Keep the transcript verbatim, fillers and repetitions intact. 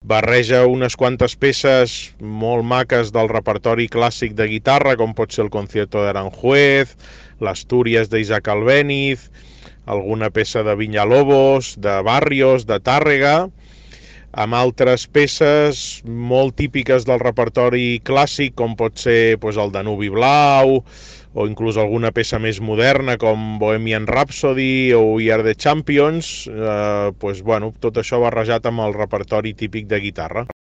barreja unes quantes peces molt maques del repertori clàssic de guitarra, com pot ser el Concierto d'Aranjuez, l'Astúries d'Isaac Albéniz, alguna peça de Viña-Lobos, de Barrios, de Tàrrega, amb altres peces molt típiques del repertori clàssic, com pot ser pues, el Danubi Blau, o inclús alguna peça més moderna com Bohemian Rhapsody o We Are the Champions, eh, pues, bueno, tot això barrejat amb el repertori típic de guitarra.